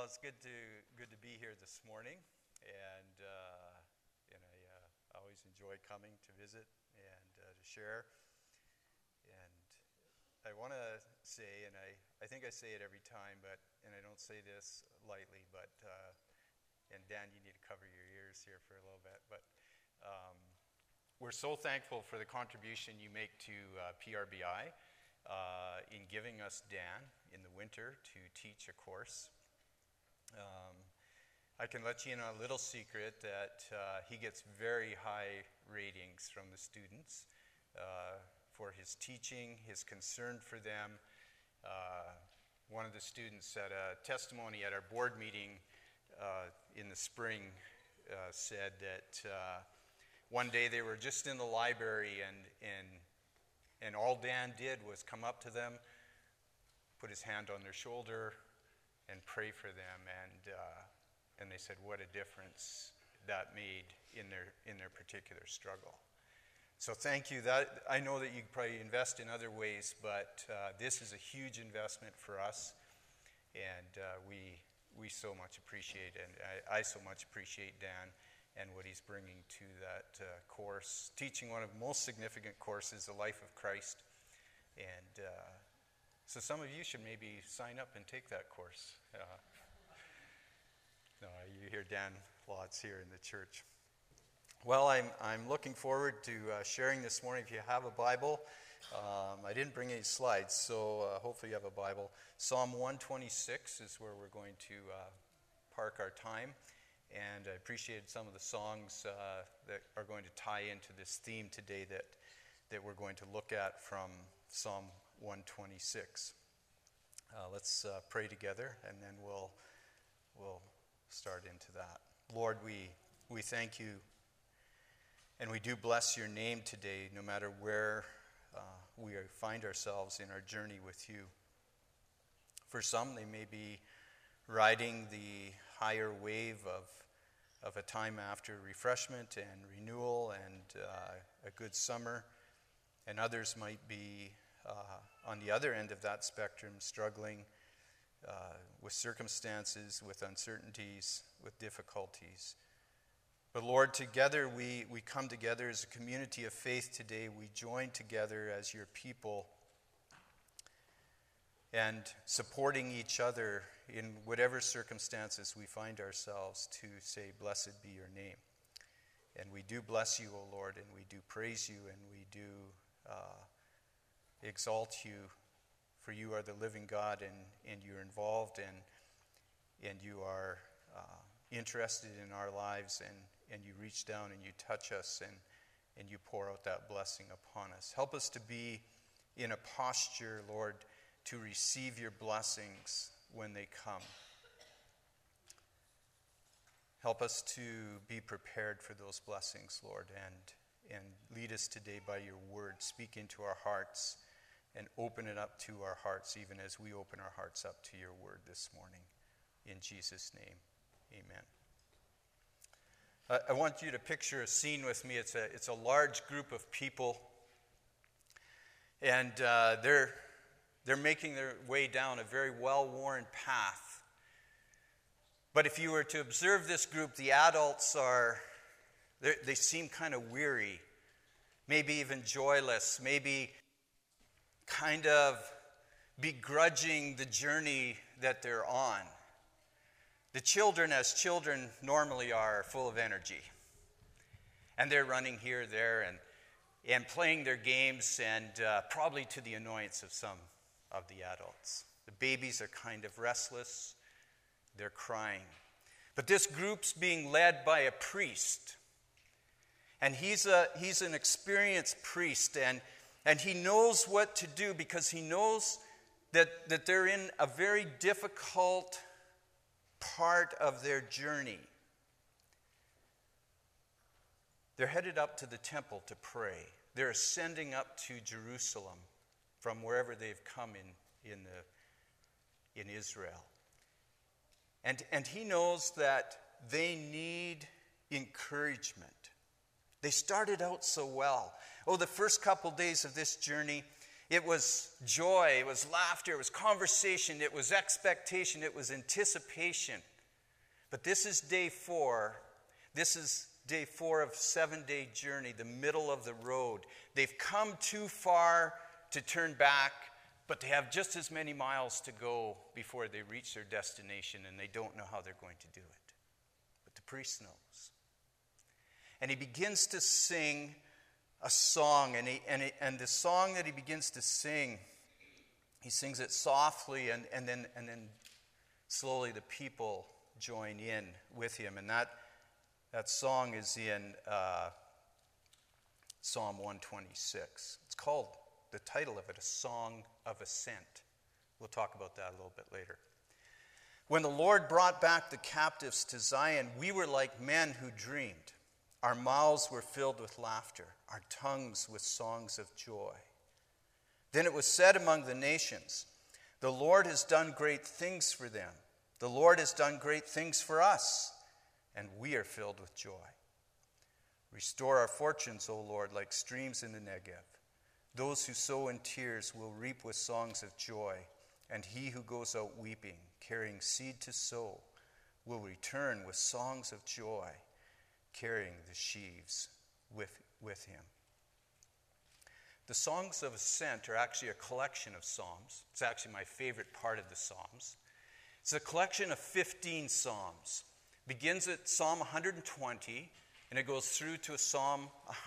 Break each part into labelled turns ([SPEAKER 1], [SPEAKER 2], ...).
[SPEAKER 1] Well, it's good to be here this morning, and I always enjoy coming to visit and to share. And I want to say, and I think I say it every time, and I don't say this lightly, and Dan, you need to cover your ears here for a little bit, but we're so thankful for the contribution you make to PRBI in giving us Dan in the winter to teach a course. I can let you in on a little secret that he gets very high ratings from the students for his teaching, his concern for them. One of the students at a testimony at our board meeting in the spring said that one day they were just in the library and all Dan did was come up to them, put his hand on their shoulder, and pray for them, and they said what a difference that made in their particular struggle. So thank you. That I know that you probably invest in other ways, but this is a huge investment for us, and we so much appreciate it. And I so much appreciate Dan and what he's bringing to that course, teaching one of the most significant courses, the life of Christ, and. So some of you should maybe sign up and take that course. No, you hear Dan lots here in the church. Well, I'm looking forward to sharing this morning. If you have a Bible, I didn't bring any slides, so hopefully you have a Bible. Psalm 126 is where we're going to park our time, and I appreciated some of the songs that are going to tie into this theme today that we're going to look at from Psalm 126. Let's pray together, and then we'll start into that. Lord, we thank you, and we do bless your name today, no matter where we find ourselves in our journey with you. For some, they may be riding the higher wave of a time after refreshment and renewal and a good summer, and others might be on the other end of that spectrum, struggling with circumstances, with uncertainties, with difficulties. But Lord, together we come together as a community of faith today. We join together as your people and supporting each other in whatever circumstances we find ourselves to say, blessed be your name. And we do bless you, O Lord, and we do praise you, and we do exalt you, for you are the living God, and you're involved, and you are interested in our lives, and you reach down and you touch us, and you pour out that blessing upon us. Help us to be in a posture, Lord, to receive your blessings when they come. Help us to be prepared for those blessings, Lord, and lead us today by your word. Speak into our hearts and open it up to our hearts, even as we open our hearts up to your word this morning. In Jesus' name, amen. I want you to picture a scene with me. It's a large group of people, and they're making their way down a very well-worn path. But if you were to observe this group, the adults they seem kind of weary, maybe even joyless, maybe kind of begrudging the journey that they're on. The children, as children normally are, full of energy. And they're running here, there, and playing their games, and probably to the annoyance of some of the adults. The babies are kind of restless. They're crying. But this group's being led by a priest. And he's an experienced priest, and he knows what to do, because he knows that they're in a very difficult part of their journey. They're headed up to the temple to pray. They're ascending up to Jerusalem from wherever they've come in Israel. And he knows that they need encouragement. They started out so well. The first couple days of this journey, It was joy, it was laughter, it was conversation, it was expectation, it was anticipation. But this is day 4. This is day 4 of a 7-day journey, the middle of the road. They've come too far to turn back, but they have just as many miles to go before they reach their destination, and they don't know how they're going to do it. But the priest knows. And he begins to sing a song, and the song that he begins to sing, he sings it softly, and then slowly the people join in with him. And that song is in Psalm 126. It's called, the title of it, A Song of Ascent. We'll talk about that a little bit later. When the Lord brought back the captives to Zion, we were like men who dreamed. Our mouths were filled with laughter, our tongues with songs of joy. Then it was said among the nations, the Lord has done great things for them. The Lord has done great things for us, and we are filled with joy. Restore our fortunes, O Lord, like streams in the Negev. Those who sow in tears will reap with songs of joy, and he who goes out weeping, carrying seed to sow, will return with songs of joy, carrying the sheaves with him. The Songs of Ascent are actually a collection of psalms. It's actually my favorite part of the Psalms. It's a collection of 15 psalms. It begins at Psalm 120, and it goes through to Psalm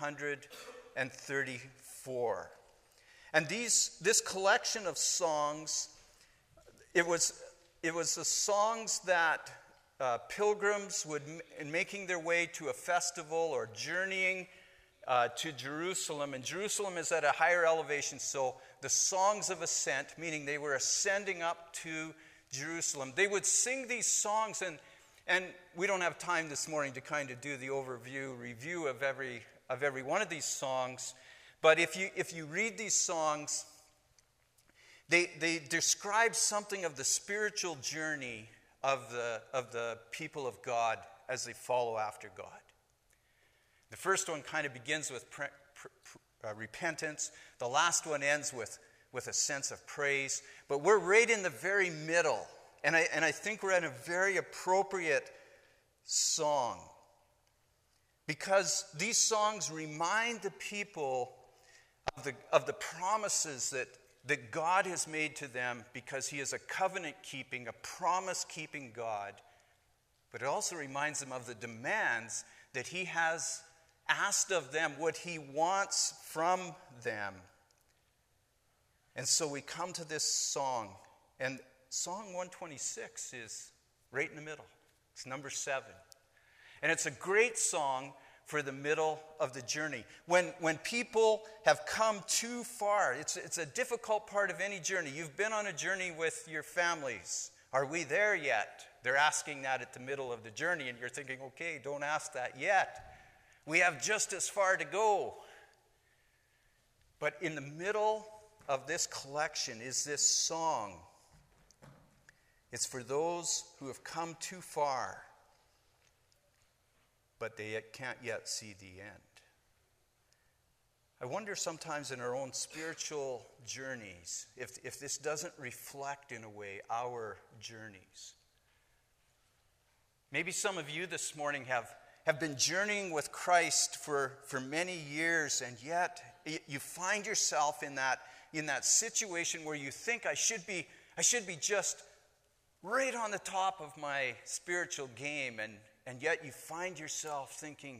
[SPEAKER 1] 134. And this collection of songs, it was the songs that pilgrims would, in making their way to a festival or journeying to Jerusalem, and Jerusalem is at a higher elevation, so the songs of ascent, meaning they were ascending up to Jerusalem, they would sing these songs, and we don't have time this morning to kind of do the review of every one of these songs, but if you read these songs, they describe something of the spiritual journey of the people of God as they follow after God. The first one kind of begins with repentance. The last one ends with a sense of praise. But we're right in the very middle. And I think we're at a very appropriate song. Because these songs remind the people of the promises that God has made to them, because he is a covenant-keeping, a promise-keeping God. But it also reminds them of the demands that he has asked of them, what he wants from them. And so we come to this song, and Song 126 is right in the middle. It's number 7. And it's a great song for the middle of the journey. When people have come too far, it's a difficult part of any journey. You've been on a journey with your families. Are we there yet? They're asking that at the middle of the journey, and you're thinking, okay, don't ask that yet. We have just as far to go. But in the middle of this collection is this song. It's for those who have come too far, but they can't yet see the end. I wonder sometimes in our own spiritual journeys if this doesn't reflect in a way our journeys. Maybe some of you this morning have been journeying with Christ for many years, and yet you find yourself in that situation where you think I should be just right on the top of my spiritual game, and yet you find yourself thinking,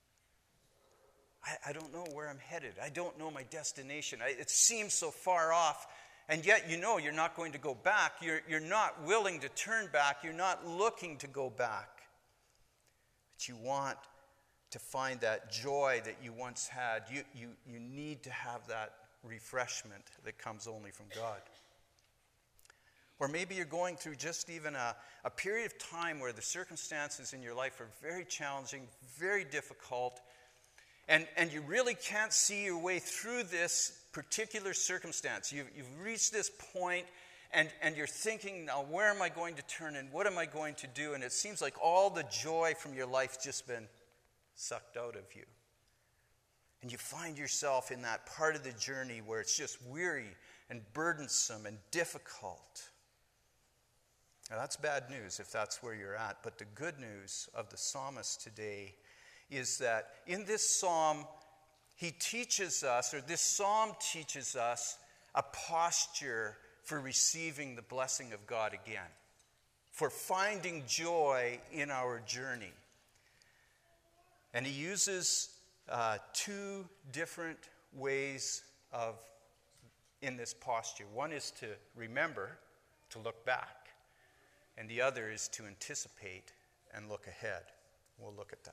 [SPEAKER 1] I don't know where I'm headed. I don't know my destination. It seems so far off, and yet you know you're not going to go back. You're not willing to turn back. You're not looking to go back. But you want to find that joy that you once had. You need to have that refreshment that comes only from God. Or maybe you're going through just even a period of time where the circumstances in your life are very challenging, very difficult, and you really can't see your way through this particular circumstance. You've reached this point, and you're thinking, now where am I going to turn and what am I going to do? And it seems like all the joy from your life's just been sucked out of you. and you find yourself in that part of the journey where it's just weary and burdensome and difficult. Now, that's bad news if that's where you're at. But the good news of the psalmist today is that in this psalm, he teaches us, or this psalm teaches us, a posture for receiving the blessing of God again, for finding joy in our journey. And he uses two different ways in this posture. One is to remember, to look back. And the other is to anticipate and look ahead. We'll look at that.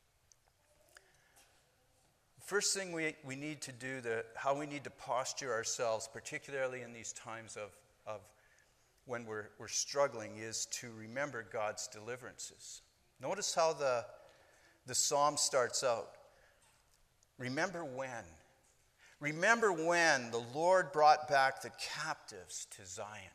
[SPEAKER 1] First thing we need to do, how we need to posture ourselves, particularly in these times of when we're struggling, is to remember God's deliverances. Notice how the psalm starts out. Remember when. Remember when the Lord brought back the captives to Zion.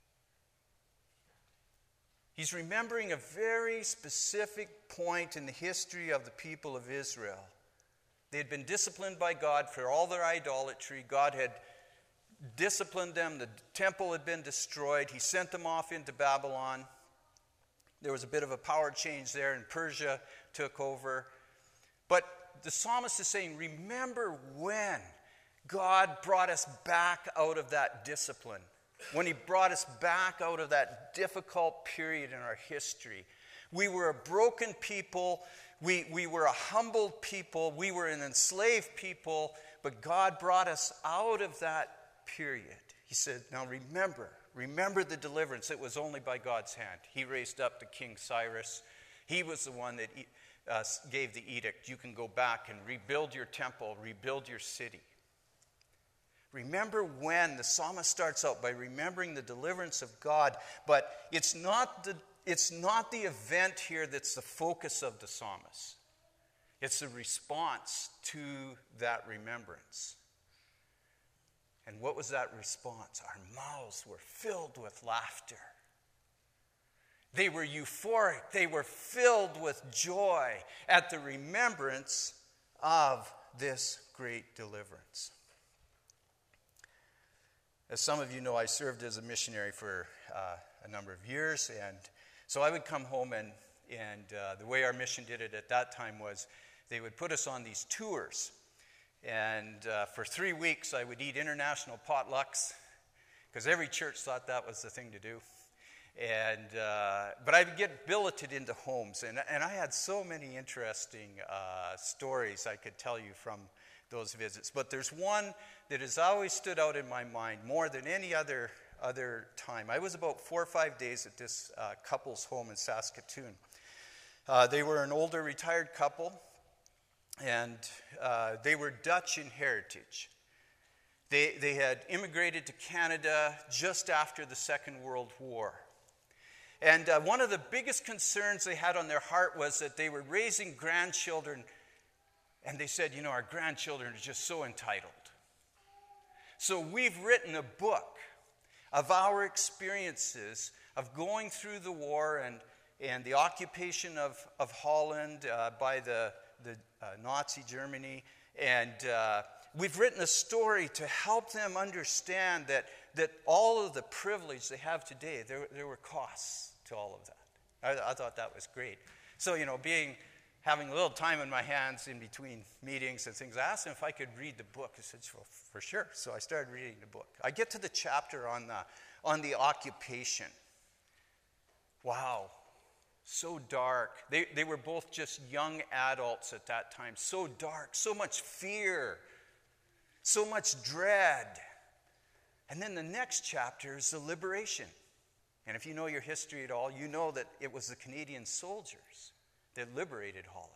[SPEAKER 1] He's remembering a very specific point in the history of the people of Israel. They had been disciplined by God for all their idolatry. God had disciplined them. The temple had been destroyed. He sent them off into Babylon. There was a bit of a power change there, and Persia took over. But the psalmist is saying, remember when God brought us back out of that discipline. When he brought us back out of that difficult period in our history. We were a broken people. We were a humbled people. We were an enslaved people. But God brought us out of that period. He said, now remember the deliverance. It was only by God's hand. He raised up the King Cyrus. He was the one that gave the edict. You can go back and rebuild your temple, rebuild your city. Remember when. The psalmist starts out by remembering the deliverance of God, but it's not the event here that's the focus of the psalmist. It's the response to that remembrance. And what was that response? Our mouths were filled with laughter. They were euphoric. They were filled with joy at the remembrance of this great deliverance. As some of you know, I served as a missionary for a number of years, and so I would come home, and the way our mission did it at that time was they would put us on these tours, and for 3 weeks I would eat international potlucks, because every church thought that was the thing to do, but I would get billeted into homes, and I had so many interesting stories I could tell you from those visits. But there's one that has always stood out in my mind more than any other time. I was about 4 or 5 days at this couple's home in Saskatoon. They were an older retired couple, and they were Dutch in heritage. They had immigrated to Canada just after the Second World War. And one of the biggest concerns they had on their heart was that they were raising grandchildren. And they said, our grandchildren are just so entitled. So we've written a book of our experiences of going through the war and the occupation of Holland by the Nazi Germany. And we've written a story to help them understand that all of the privilege they have today, there were costs to all of that. I thought that was great. So, having a little time in my hands in between meetings and things, I asked him if I could read the book. He said, well, for sure. So I started reading the book. I get to the chapter on the occupation. Wow, so dark. They were both just young adults at that time. So dark, so much fear, so much dread. And then the next chapter is the liberation. And if you know your history at all, you know that it was the Canadian soldiers that liberated Holland.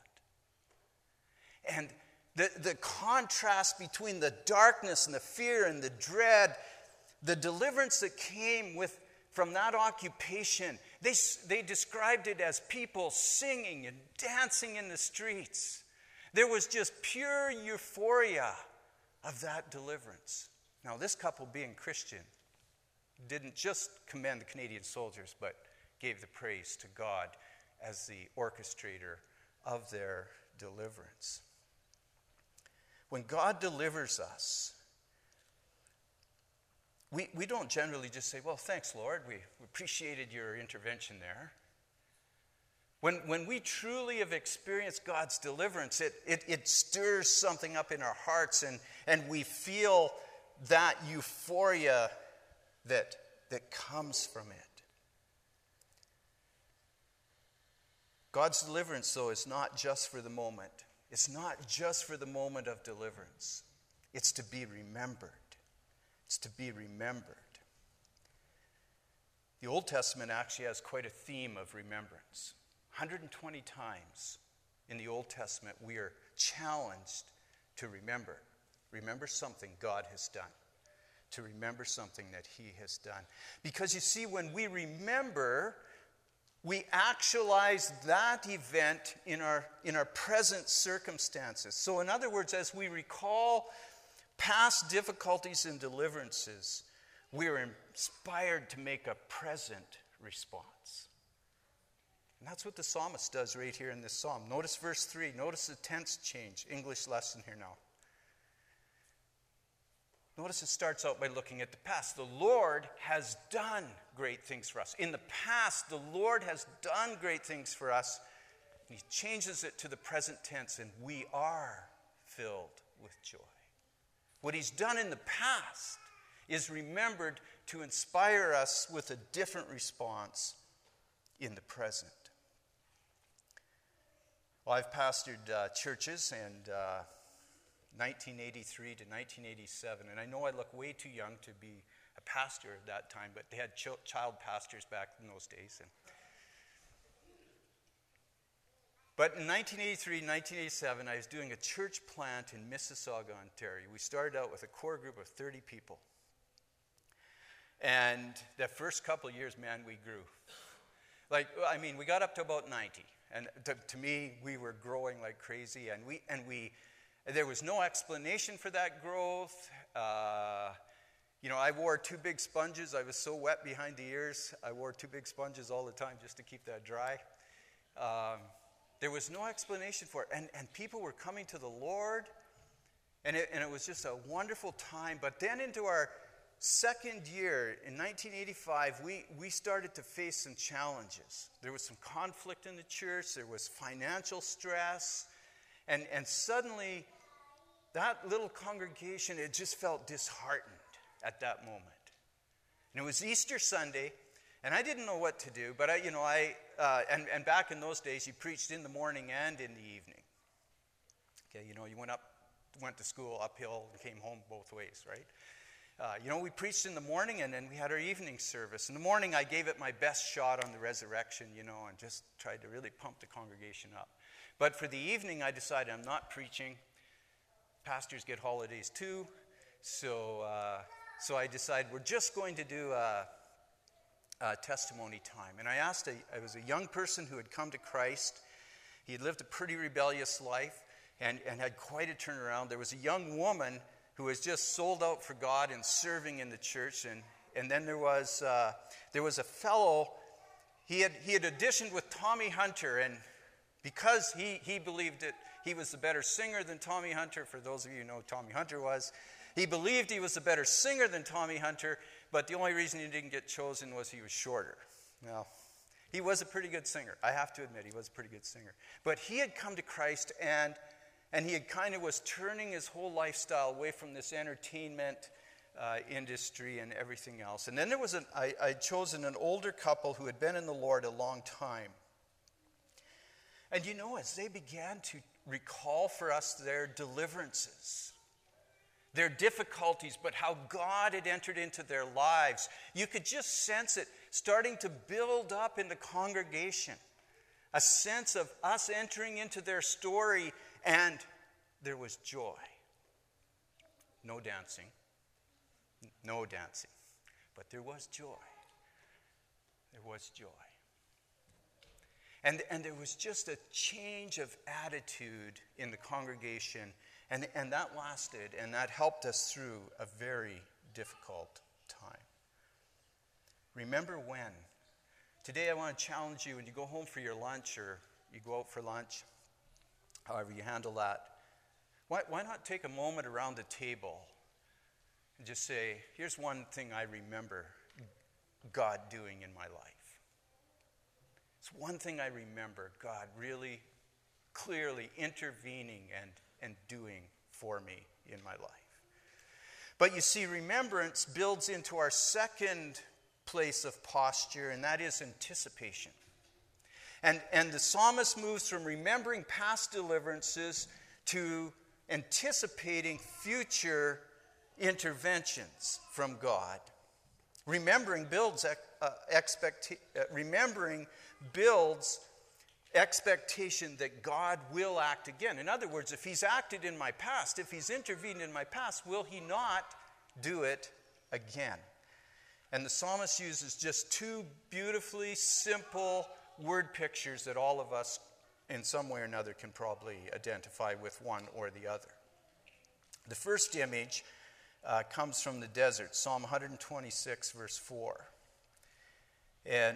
[SPEAKER 1] And the contrast between the darkness and the fear and the dread, the deliverance that came from that occupation, they described it as people singing and dancing in the streets. There was just pure euphoria of that deliverance. Now, this couple, being Christian, didn't just commend the Canadian soldiers, but gave the praise to God as the orchestrator of their deliverance. when God delivers us, we don't generally just say, well, thanks, Lord. We appreciated your intervention there. When we truly have experienced God's deliverance, it stirs something up in our hearts, and we feel that euphoria that comes from it. God's deliverance, though, is not just for the moment. It's not just for the moment of deliverance. It's to be remembered. It's to be remembered. The Old Testament actually has quite a theme of remembrance. 120 times in the Old Testament we are challenged to remember. Remember something God has done. To remember something that he has done. Because you see, when we remember, we actualize that event in our present circumstances. So in other words, as we recall past difficulties and deliverances, we are inspired to make a present response. And that's what the psalmist does right here in this psalm. Notice verse 3. Notice the tense change. English lesson here now. Notice it starts out by looking at the past. The Lord has done great things for us. In the past, the Lord has done great things for us. He changes it to the present tense, and we are filled with joy. What he's done in the past is remembered to inspire us with a different response in the present. Well, I've pastored churches and 1983 to 1987, and I know I look way too young to be a pastor at that time, but they had child pastors back in those days. But in 1983, 1987, I was doing a church plant in Mississauga, Ontario. We started out with a core group of 30 people. And the first couple of years, man, we grew. We got up to about 90. And to me, we were growing like crazy. And there was no explanation for that growth. I wore 2 big sponges. I was so wet behind the ears. I wore 2 big sponges all the time just to keep that dry. There was no explanation for it. And people were coming to the Lord. And it was just a wonderful time. But then into our second year, in 1985, we started to face some challenges. There was some conflict in the church. There was financial stress. And suddenly, that little congregation, it just felt disheartened at that moment. And it was Easter Sunday, and I didn't know what to do. But and back in those days, you preached in the morning and in the evening. Okay, you went to school uphill and came home both ways, right? We preached in the morning, and then we had our evening service. In the morning, I gave it my best shot on the resurrection, and just tried to really pump the congregation up. But for the evening, I decided I'm not preaching. Pastors get holidays too. So I decided we're just going to do a testimony time. And I was a young person who had come to Christ. He had lived a pretty rebellious life and had quite a turnaround. There was a young woman who was just sold out for God and serving in the church. And then there was a fellow, he had auditioned with Tommy Hunter, and because he believed that he was the better singer than Tommy Hunter, for those of you who know who Tommy Hunter was, he believed he was the better singer than Tommy Hunter, but the only reason he didn't get chosen was he was shorter. Now, he was a pretty good singer. I have to admit, he was a pretty good singer. But he had come to Christ, and he had kind of was turning his whole lifestyle away from this entertainment industry and everything else. And then there was I'd chosen an older couple who had been in the Lord a long time. And as they began to recall for us their deliverances, their difficulties, but how God had entered into their lives, you could just sense it starting to build up in the congregation. A sense of us entering into their story, and there was joy. No dancing, but there was joy. There was joy. And there was just a change of attitude in the congregation, and that lasted, and that helped us through a very difficult time. Remember when. Today I want to challenge you when you go home for your lunch or you go out for lunch, however you handle that. Why not take a moment around the table and just say, here's one thing I remember God doing in my life. It's one thing I remember God really clearly intervening and doing for me in my life. But you see, remembrance builds into our second place of posture, and that is anticipation. And the psalmist moves from remembering past deliverances to anticipating future interventions from God. Remembering builds expectation that God will act again. In other words, if he's acted in my past, if he's intervened in my past, will he not do it again? And the psalmist uses just two beautifully simple word pictures that all of us in some way or another can probably identify with one or the other. The first image comes from the desert, Psalm 126, verse 4. And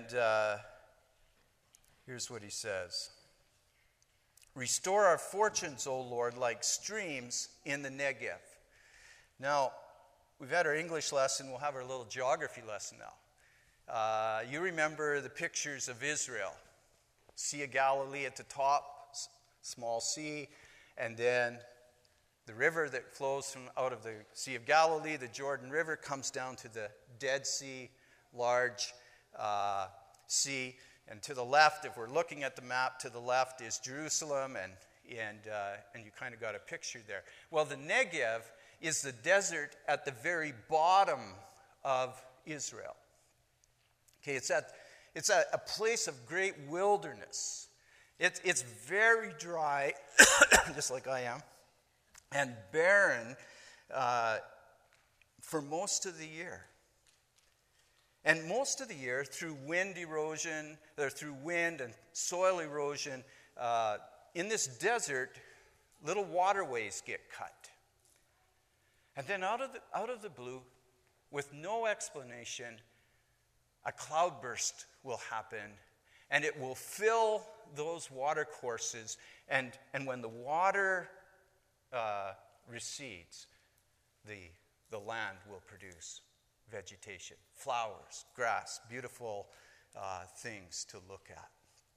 [SPEAKER 1] here's what he says. Restore our fortunes, O Lord, like streams in the Negev. Now, we've had our English lesson. We'll have our little geography lesson now. You remember the pictures of Israel. Sea of Galilee at the top, small sea, and then the river that flows from out of the Sea of Galilee, the Jordan River, comes down to the Dead Sea, large sea. And to the left, if we're looking at the map, to the left is Jerusalem, and you kind of got a picture there. Well, the Negev is the desert at the very bottom of Israel. Okay, it's a place of great wilderness. It's very dry, just like I am, and barren for most of the year. And most of the year, through wind erosion, or through wind and soil erosion, in this desert, little waterways get cut. And then out of the blue, with no explanation, a cloudburst will happen, and it will fill those water courses. And when the water recedes, the land will produce vegetation, flowers, grass, beautiful things to look at.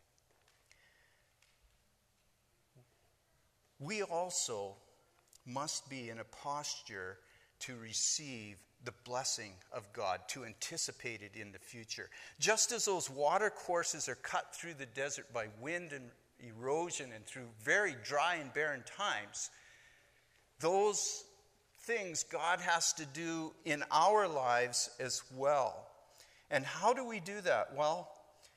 [SPEAKER 1] We also must be in a posture to receive the blessing of God, to anticipate it in the future. Just as those water courses are cut through the desert by wind and erosion and through very dry and barren times, those things God has to do in our lives as well. And how do we do that? Well,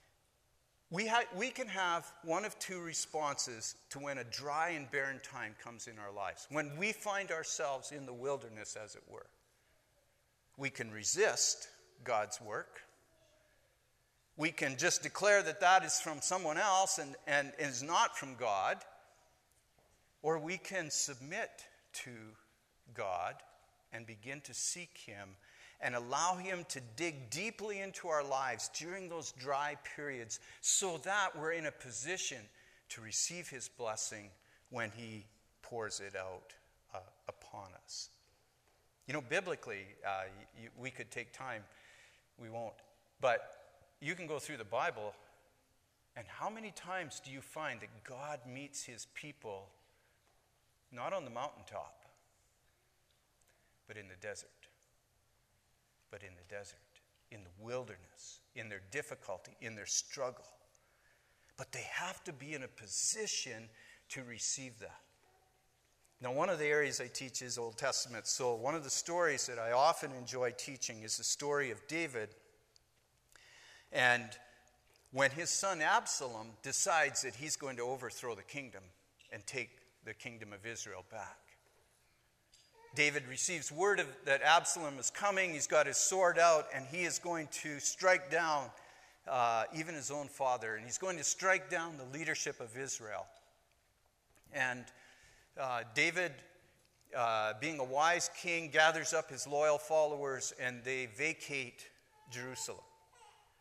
[SPEAKER 1] we can have one of two responses to when a dry and barren time comes in our lives. When we find ourselves in the wilderness, as it were. We can resist God's work. We can just declare that is from someone else and is not from God. Or we can submit to God and begin to seek him and allow him to dig deeply into our lives during those dry periods so that we're in a position to receive his blessing when he pours it out upon us. You know, biblically, we could take time. We won't. But you can go through the Bible, and how many times do you find that God meets his people not on the mountaintop, but in the desert? But in the desert, in the wilderness, in their difficulty, in their struggle. But they have to be in a position to receive that. Now, one of the areas I teach is Old Testament. So one of the stories that I often enjoy teaching is the story of David. And when his son Absalom decides that he's going to overthrow the kingdom and take the kingdom of Israel back. David receives word that Absalom is coming. He's got his sword out, and he is going to strike down even his own father. And he's going to strike down the leadership of Israel. And David, being a wise king, gathers up his loyal followers, and they vacate Jerusalem.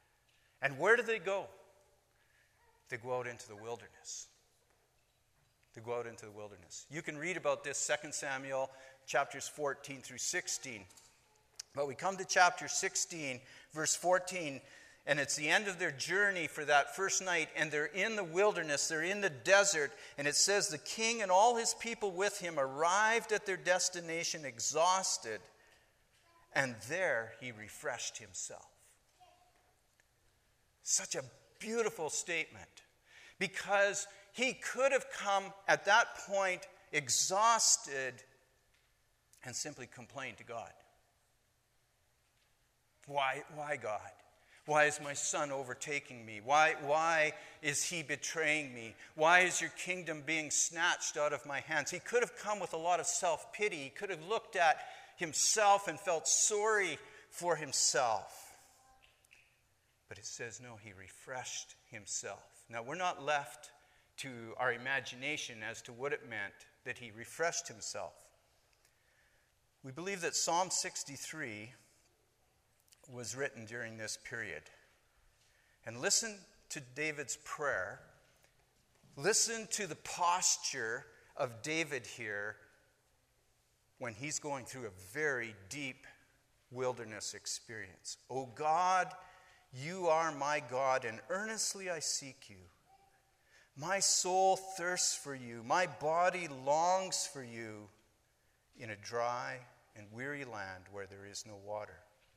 [SPEAKER 1] And where do they go? They go out into the wilderness. to go out into the wilderness. You can read about this 2 Samuel chapters 14 through 16. But we come to chapter 16, verse 14, and it's the end of their journey for that first night, and they're in the wilderness, they're in the desert, and it says the king and all his people with him arrived at their destination exhausted, and there he refreshed himself. Such a beautiful statement, because he could have come at that point exhausted and simply complained to God. Why God? Why is my son overtaking me? Why is he betraying me? Why is your kingdom being snatched out of my hands? He could have come with a lot of self-pity. He could have looked at himself and felt sorry for himself. But it says, no, he refreshed himself. Now, we're not left to our imagination as to what it meant that he refreshed himself. We believe that Psalm 63 was written during this period. And listen to David's prayer. Listen to the posture of David here when he's going through a very deep wilderness experience. O God, you are my God, and earnestly I seek you. My soul thirsts for you. My body longs for you in a dry and weary land where there is no water.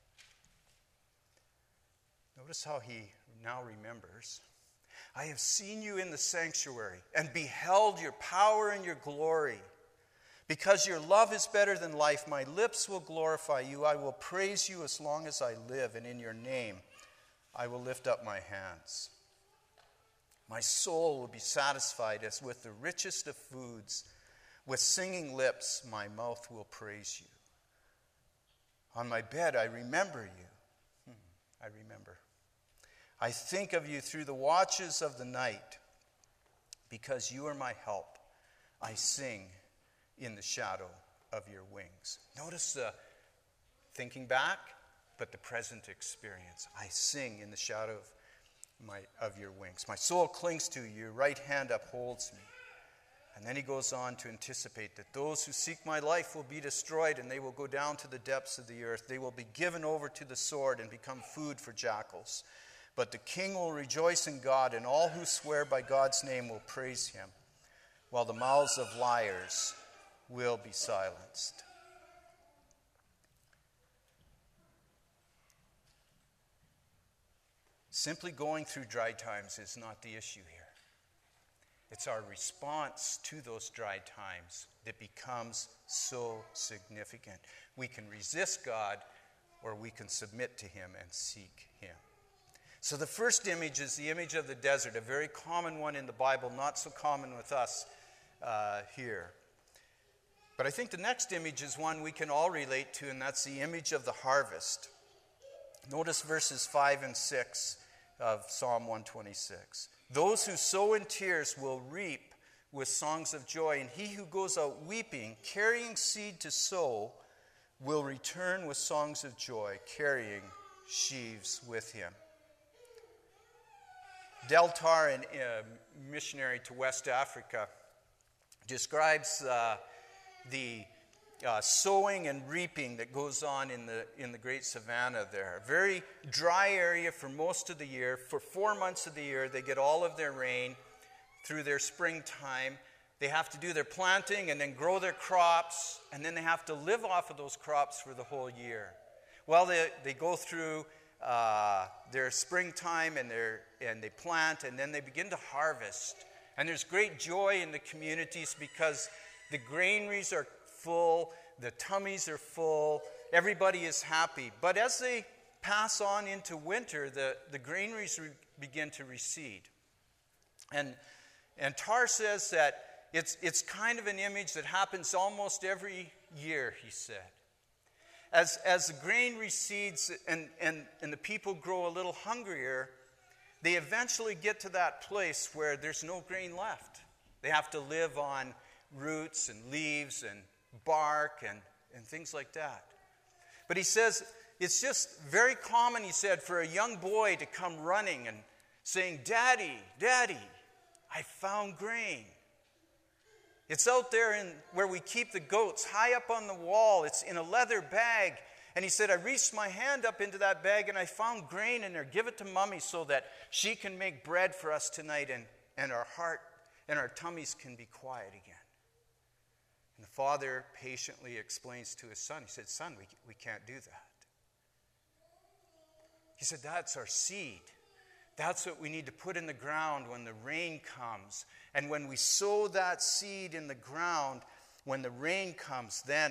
[SPEAKER 1] Notice how he now remembers. I have seen you in the sanctuary and beheld your power and your glory. Because your love is better than life, my lips will glorify you. I will praise you as long as I live, and in your name I will lift up my hands. My soul will be satisfied as with the richest of foods. With singing lips, my mouth will praise you. On my bed, I remember you. I remember. I think of you through the watches of the night. Because you are my help, I sing in the shadow of your wings. Notice the thinking back, but the present experience. I sing in the shadow of your wings. My soul clings to you. Your right hand upholds me. And then he goes on to anticipate that those who seek my life will be destroyed, and they will go down to the depths of the earth. They will be given over to the sword and become food for jackals. But the king will rejoice in God, and all who swear by God's name will praise him, while the mouths of liars will be silenced. Simply going through dry times is not the issue here. It's our response to those dry times that becomes so significant. We can resist God, or we can submit to him and seek him. So the first image is the image of the desert, a very common one in the Bible, not so common with us here. But I think the next image is one we can all relate to, and that's the image of the harvest. Notice verses 5 and 6 of Psalm 126. Those who sow in tears will reap with songs of joy, and he who goes out weeping, carrying seed to sow, will return with songs of joy, carrying sheaves with him. Del Tar, a missionary to West Africa, describes the sowing and reaping that goes on in the Great Savannah there. A very dry area for most of the year. For 4 months of the year, they get all of their rain through their springtime. They have to do their planting and then grow their crops, and then they have to live off of those crops for the whole year. Well, they go through their springtime and they plant, and then they begin to harvest. And there's great joy in the communities because the granaries are full, the tummies are full, everybody is happy. But as they pass on into winter, the granaries begin to recede. And Tar says that it's kind of an image that happens almost every year, he said. As the grain recedes and the people grow a little hungrier, they eventually get to that place where there's no grain left. They have to live on roots and leaves and bark and things like that. But he says it's just very common, he said, for a young boy to come running and saying, Daddy, Daddy, I found grain. It's out there where we keep the goats, high up on the wall. It's in a leather bag. And he said, I reached my hand up into that bag and I found grain in there. Give it to Mommy so that she can make bread for us tonight and our heart and our tummies can be quiet again. And the father patiently explains to his son, he said, son, we can't do that. He said, that's our seed. That's what we need to put in the ground when the rain comes. And when we sow that seed in the ground, when the rain comes, then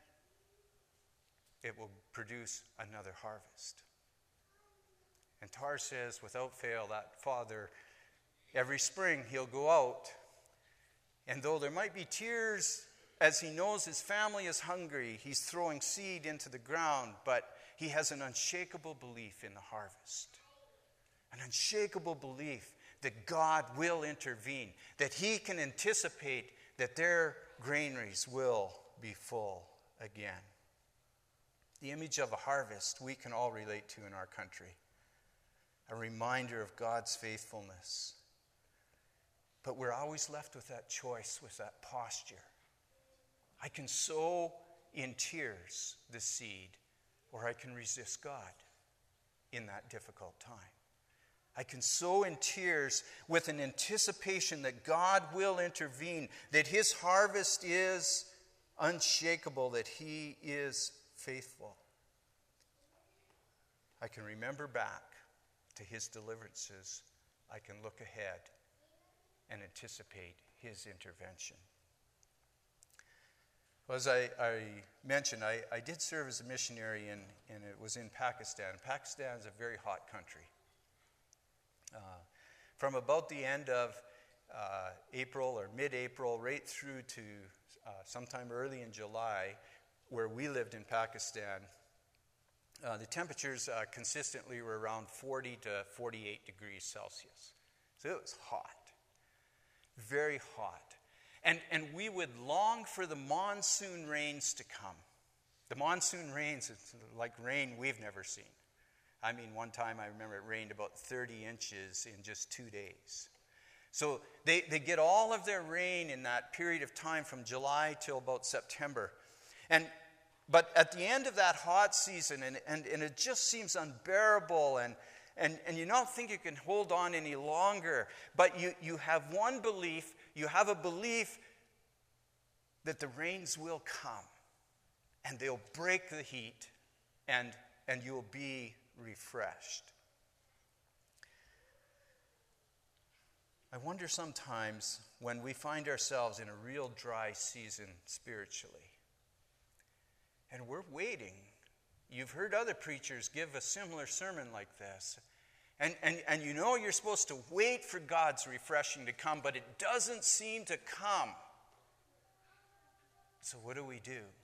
[SPEAKER 1] it will produce another harvest. And Tar says, without fail, that father, every spring he'll go out. And though there might be tears as he knows his family is hungry, he's throwing seed into the ground, but he has an unshakable belief in the harvest. An unshakable belief that God will intervene, that he can anticipate that their granaries will be full again. The image of a harvest we can all relate to in our country. A reminder of God's faithfulness. But we're always left with that choice, with that posture. I can sow in tears the seed, or I can resist God in that difficult time. I can sow in tears with an anticipation that God will intervene, that his harvest is unshakable, that he is faithful. I can remember back to his deliverances. I can look ahead and anticipate his intervention. Well, as I mentioned, I did serve as a missionary, and it was in Pakistan. Pakistan is a very hot country. From about the end of April or mid-April right through to sometime early in July, where we lived in Pakistan, the temperatures consistently were around 40 to 48 degrees Celsius. So it was hot, very hot. And we would long for the monsoon rains to come. The monsoon rains, it's like rain we've never seen. I mean, one time I remember it rained about 30 inches in just 2 days. So they get all of their rain in that period of time from July till about September. But at the end of that hot season, and it just seems unbearable, and you don't think you can hold on any longer, but you have one belief, you have a belief that the rains will come, and they'll break the heat, and you'll be refreshed. I wonder sometimes when we find ourselves in a real dry season spiritually, and we're waiting. You've heard other preachers give a similar sermon like this, and you know you're supposed to wait for God's refreshing to come, but it doesn't seem to come. So what do?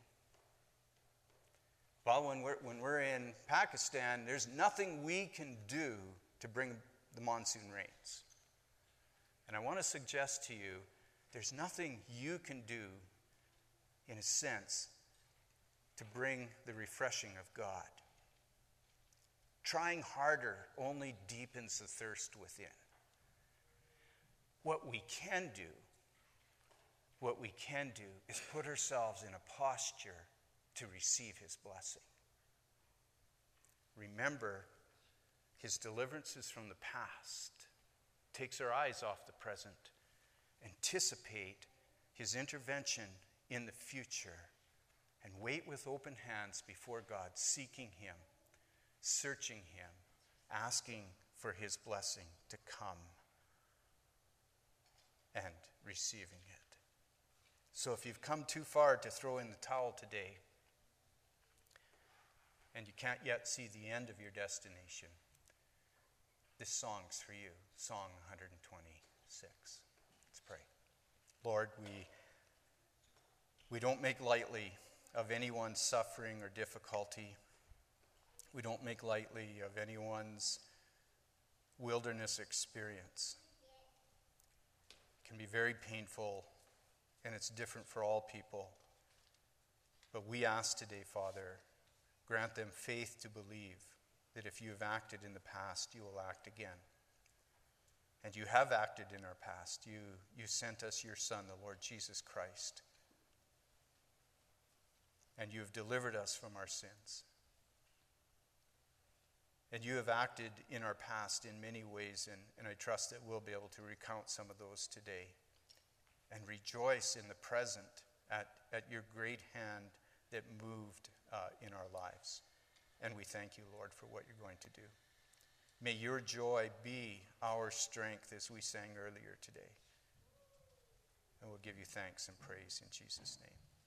[SPEAKER 1] Well, when we're in Pakistan, there's nothing we can do to bring the monsoon rains. And I want to suggest to you, there's nothing you can do, in a sense, to bring the refreshing of God. Trying harder only deepens the thirst within. What we can do is put ourselves in a posture to receive his blessing. Remember his deliverances from the past. Takes our eyes off the present. Anticipate his intervention in the future. And wait with open hands before God, seeking him, searching him, asking for his blessing to come, and receiving it. So if you've come too far to throw in the towel today, and you can't yet see the end of your destination, this song's for you, Song 126. Let's pray. Lord, we don't make lightly of anyone's suffering or difficulty. We don't make lightly of anyone's wilderness experience. It can be very painful, and it's different for all people. But we ask today, Father, grant them faith to believe that if you have acted in the past, you will act again. And you have acted in our past. You sent us your Son, the Lord Jesus Christ. And you have delivered us from our sins. And you have acted in our past in many ways, and I trust that we'll be able to recount some of those today and rejoice in the present at your great hand that moved in our lives. And we thank you, Lord, for what you're going to do. May your joy be our strength, as we sang earlier today. And we'll give you thanks and praise in Jesus' name.